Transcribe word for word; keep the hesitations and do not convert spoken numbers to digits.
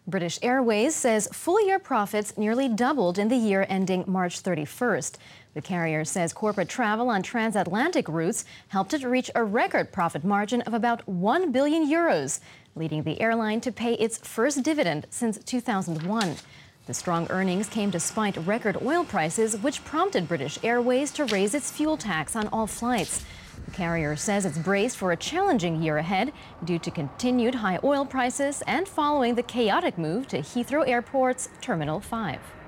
British Airways says full-year profits nearly doubled in the year ending March thirty-first. The carrier says corporate travel on transatlantic routes helped it reach a record profit margin of about one billion euros, leading the airline to pay its first dividend since two thousand one. The strong earnings came despite record oil prices, which prompted British Airways to raise its fuel tax on all flights. The carrier says it's braced for a challenging year ahead due to continued high oil prices and following the chaotic move to Heathrow Airport's Terminal five.